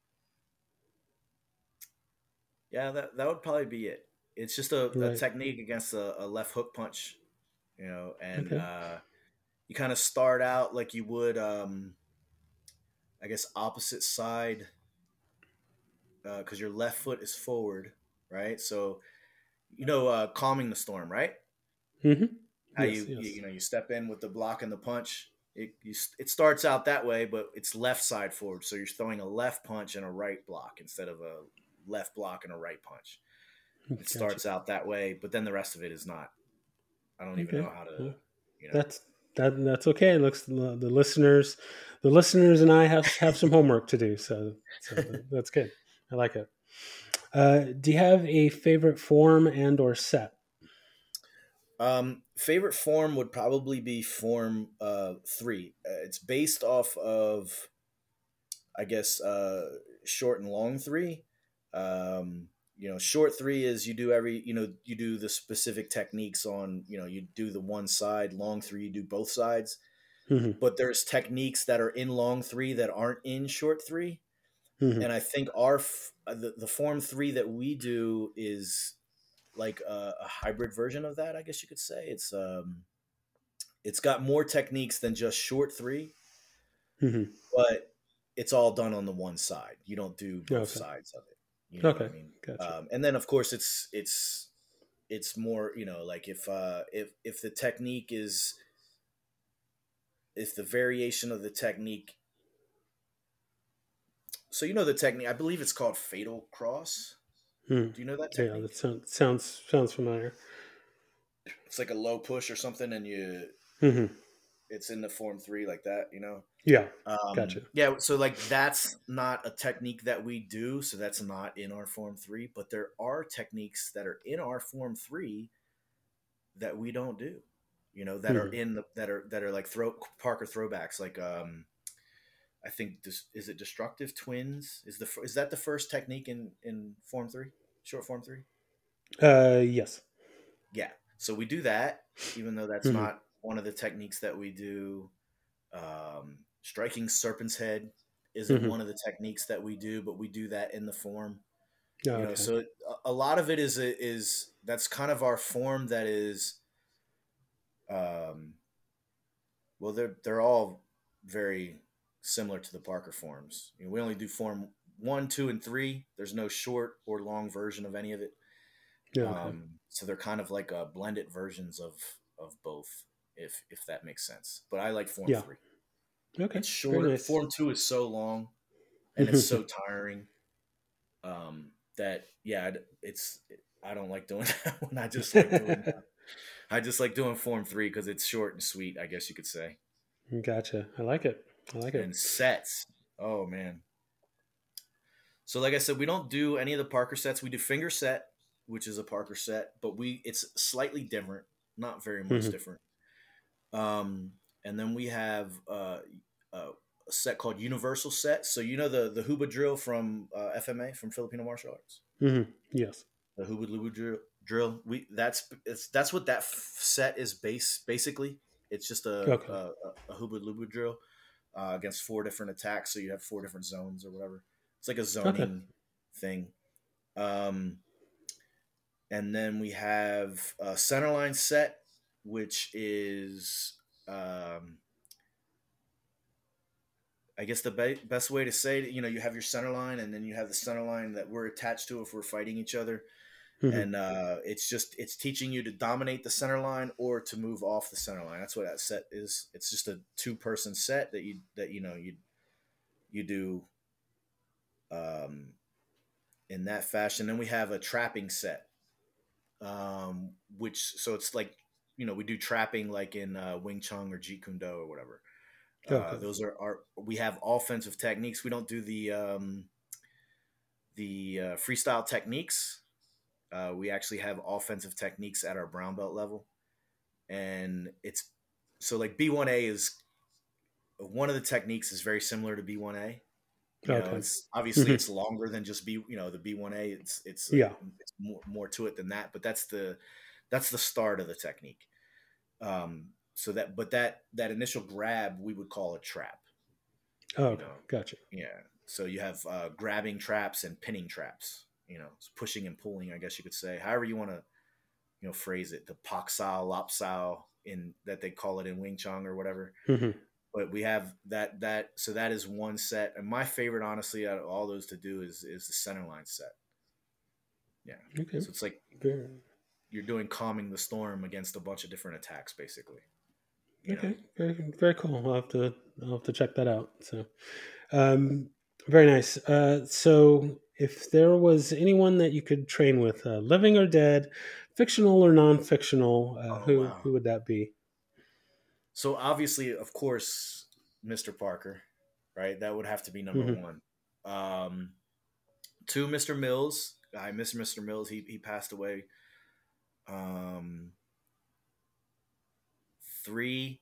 yeah, that that would probably be it. It's just a, a Right. technique against a, a left hook punch, you know, and Okay. uh, you kind of start out like you would, um, I guess, opposite side, because uh, your left foot is forward, right? So you know, uh, calming the storm, right? Mm-hmm. How Yes. you, you Yes. you know you step in with the block and the punch. It you, it starts out that way, but it's left side forward. So you're throwing a left punch and a right block instead of a left block and a right punch. It Gotcha. starts out that way, but then the rest of it is not. I don't even Okay. know how to, Well, you know. that's that. That's okay. It looks the, the listeners, the listeners, and I have have some homework to do. So so that's good. I like it. Uh, do you have a favorite form and or set? Um, favorite form would probably be form uh, three. Uh, it's based off of, I guess, uh, short and long three. Um, you know, short three is you do every, you know, you do the specific techniques on, you know, you do the one side. Long three, you do both sides. Mm-hmm. But there's techniques that are in long three that aren't in short three. Mm-hmm. And I think our f- uh, the, the form three that we do is like a, a hybrid version of that. I guess you could say it's um, it's got more techniques than just short three, Mm-hmm. but it's all done on the one side. You don't do both Okay. sides of it. You know what I Okay. mean? Gotcha. Um, and then of course it's it's it's more, you know, like if uh, if if the technique is if the variation of the technique. So you know the technique. I believe it's called fatal cross. Mm. Do you know that Yeah, technique? that sounds sounds sounds familiar. It's like a low push or something, and you Mm-hmm. it's in the form three like that. You know. Yeah. Um, Gotcha. yeah, so like that's not a technique that we do, so that's not in our form three, but there are techniques that are in our form three that we don't do. You know, that are Mm-hmm. in the that are that are like throw Parker throwbacks. Like um, I think this is it. Destructive twins is the is that the first technique in in form three, short form three. Uh, yes. Yeah, so we do that, even though that's Mm-hmm. not one of the techniques that we do. Um, striking serpent's head isn't Mm-hmm. one of the techniques that we do, but we do that in the form. Oh, You know, okay. so it, a lot of it is is that's kind of our form that is, um, well, they're they're all very similar to the Parker forms. You know, we only do form one, two, and three. There's no short or long version of any of it. Yeah, okay. Um, so they're kind of like uh, blended versions of of both. if if that makes sense. But I like Form Yeah. three. Okay. It's Very shorter. nice. Form two is so long and it's so tiring um, that yeah, it's I don't like doing that one. I just like doing I just like doing Form three because it's short and sweet, I guess you could say. Gotcha. I like it. I like it. And sets. Oh man. So like I said, we don't do any of the Parker sets. We do finger set, which is a Parker set, but we it's slightly different, not very much Mhm. different. Um, and then we have uh, uh, a set called Universal Set. So you know the the Huba drill from uh, F M A, from Filipino martial arts. Mhm. Yes. The Huba Lubu drill. Drill. We that's it's, that's what that f- set is base basically. It's just a Okay. a, a Huba Lubu drill uh, against four different attacks. So you have four different zones or whatever. It's like a zoning Okay. thing. Um, and then we have a centerline set, which is um, I guess the be- best way to say it, you know, you have your center line, and then you have the center line that we're attached to if we're fighting each other. Mhm. And uh, it's just it's teaching you to dominate the center line or to move off the center line. That's what that set is. It's just a two person set that you that you know you you do um, in that fashion. Then we have a trapping set, um, which so it's like you know we do trapping like in uh, Wing Chun or Jeet Kune Do or whatever. Uh, Okay. those are our we have offensive techniques. We don't do the um, the uh, freestyle techniques. Uh, we actually have offensive techniques at our brown belt level, and it's so like B one A is one of the techniques is very similar to B one A. You know, Okay. it's obviously Mhm. it's longer than just B. You know, the B one A. It's it's like Yeah. it's more, more to it than that. But that's the that's the start of the technique. Um, so that but that that initial grab we would call a trap. Oh, You okay. know, Gotcha. yeah. So you have uh, grabbing traps and pinning traps. You know, it's pushing and pulling. I guess you could say, however you want to you know phrase it. The pak sao, lap sao in that they call it in Wing Chun or whatever. Mhm. But we have that that so that is one set, and my favorite, honestly, out of all those to do is is the center line set. Yeah, Okay. so it's like Very. you're doing calming the storm against a bunch of different attacks, basically. You know, Okay. Very. Very cool. I'll have to. I'll have to check that out. So, um, very nice. Uh, so, if there was anyone that you could train with, uh, living or dead, fictional or non-fictional, uh, oh who wow. who would that be? So obviously, of course, Mister Parker, right? That would have to be number Hmm. one. Um, two, Mister Mills. I miss Mister Mills. He he passed away. Um, three.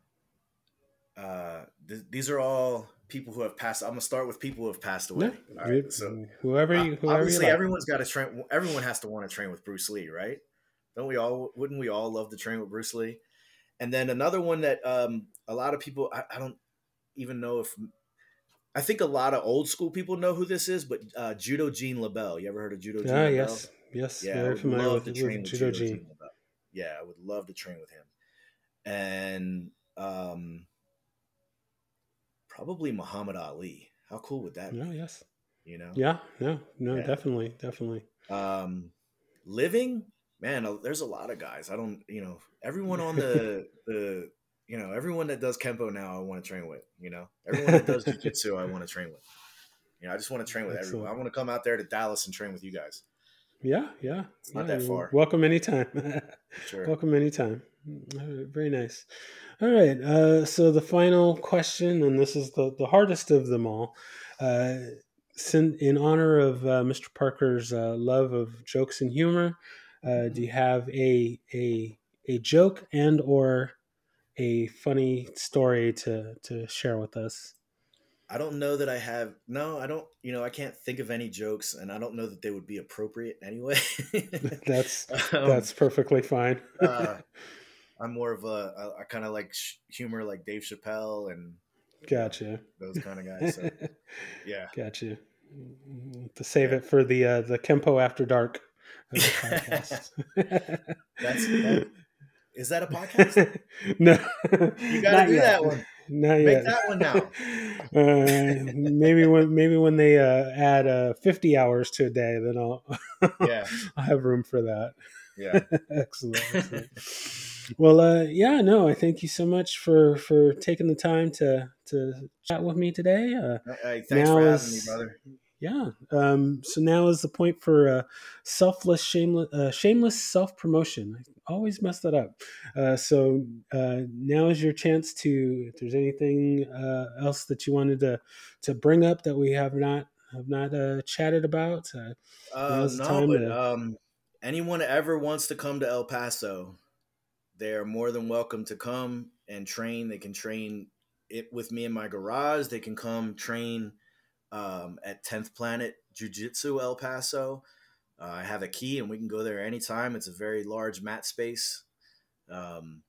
Uh, th- these are all people who have passed. I'm gonna start with people who have passed No, away. All right. So you- whoever uh, you whoever you obviously, like. everyone's got to train. Everyone has to want to train with Bruce Lee, right? Don't we all? Wouldn't we all love to train with Bruce Lee? And then another one that um, a lot of people. I, I don't even know if. I think a lot of old school people know who this is, but uh, Judo Gene LaBelle. You ever heard of Judo Gene Ah, LaBelle? yes, yes, Yeah, I very would familiar love with to with train with Judo Judo Gene. Gene LaBelle. Yeah, I would love to train with him. And um, probably Muhammad Ali. How cool would that Oh, be? yes, You know? yeah, no, no, Yeah. definitely, definitely. Um, living, man, uh, there's a lot of guys. I don't, you know, everyone on the the you know, everyone that does Kempo now I want to train with, you know. Everyone that does jiu-jitsu I want to train with. You know, I just want to train with everyone. Excellent. I want to come out there to Dallas and train with you guys. Yeah, yeah, It's not yeah. that You're far. welcome anytime. Sure. Welcome anytime. All right, very nice. All right. Uh, so the final question, and this is the, the hardest of them all. Uh, sin- in honor of uh, Mister Parker's uh, love of jokes and humor, uh, do you have a a a joke and or a funny story to to share with us? I don't know that I have no, I don't, you know, I can't think of any jokes and I don't know that they would be appropriate anyway. That's um that's perfectly fine. uh I'm more of a I, I kind of like sh- humor like Dave Chappelle and you know Gotcha. those kind of guys. So yeah, Gotcha. To save yeah, it for the uh, the Kempo After Dark uh, yeah. podcast. That's that. Is that a podcast? No, You got to not do yet. that one. Not Make yet. that one now. Uh, maybe when maybe when they uh, add uh, fifty hours to a day, then I'll Yeah, I'll have room for that. yeah. Excellent, excellent. Well, uh, yeah, no, I thank you so much for for taking the time to to chat with me today. Uh, Hey, thanks for now having me, is brother. yeah. Um, so now is the point for uh, selfless, shameless, uh, shameless self promotion. I always mess that up. Uh, so uh, now is your chance to. If there's anything uh, else that you wanted to to bring up that we have not have not uh, chatted about, uh, Uh, now's the no, time but to. um, anyone ever wants to come to El Paso, they are more than welcome to come and train. They can train it with me in my garage. They can come train um, at tenth Planet Jiu Jitsu El Paso. Uh, I have a key and we can go there anytime. It's a very large mat space. Um,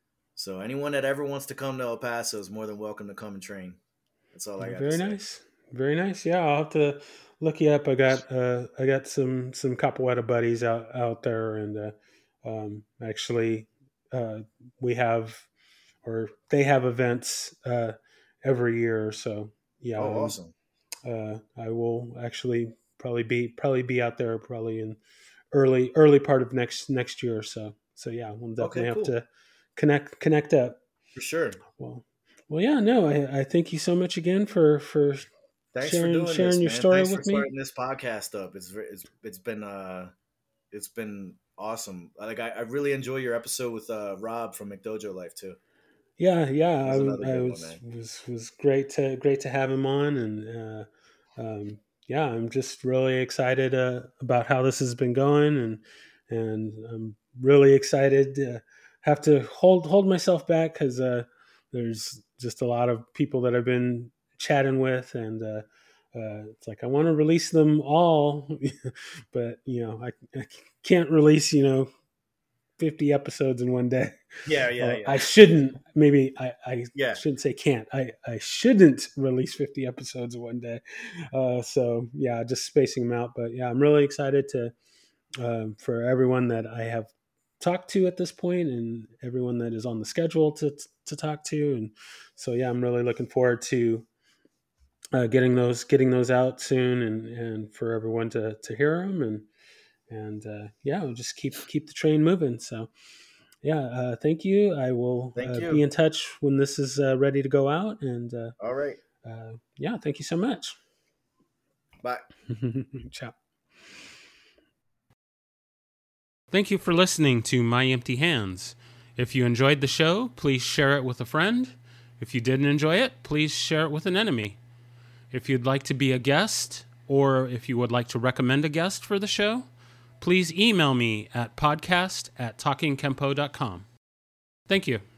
so anyone that ever wants to come to El Paso is more than welcome to come and train. That's all I got to Very say. nice. Very nice. Yeah, I'll have to look you up. I got uh, I got some some Capoeira buddies out out there, and uh, um, actually uh, we have or they have events uh, every year. So yeah, Oh, I'm, awesome. uh, I will actually probably be probably be out there probably in early early part of next next year or so. So yeah, we'll Okay, definitely have cool. to connect connect up. For sure. Well, well, yeah, no, I, I thank you so much again for for Thanks for sharing doing sharing this, your man. story Thanks for with me. starting this podcast up. It's ve- it's it's been uh it's been awesome. Like I, I really enjoy your episode with uh Rob from McDojo Life too. Yeah, yeah, That I, was another I good one, was man. was was great to great to have him on, and uh, um, yeah, I'm just really excited uh, about how this has been going, and and I'm really excited to have to hold hold myself back because uh, there's just a lot of people that I've been chatting with, and uh, uh, it's like I want to release them all, but you know I, I can't release you know fifty episodes in one day. Yeah, yeah, Well, yeah. I shouldn't. Maybe I, I Yeah. shouldn't say can't. I, I shouldn't release fifty episodes in one day. Uh, so yeah, just spacing them out. But yeah, I'm really excited to uh, for everyone that I have talked to at this point, and everyone that is on the schedule to to talk to. And so yeah, I'm really looking forward to uh, getting those getting those out soon, and and for everyone to to hear them and and uh, yeah, we'll just keep keep the train moving. So yeah, uh, thank you. I will Thank uh, be you. in touch when this is uh, ready to go out. And uh, All right. uh, yeah, thank you so much. Bye. Ciao. Thank you for listening to My Empty Hands. If you enjoyed the show, please share it with a friend. If you didn't enjoy it, please share it with an enemy. If you'd like to be a guest, or if you would like to recommend a guest for the show, please email me at podcast at talking kempo dot com. Thank you.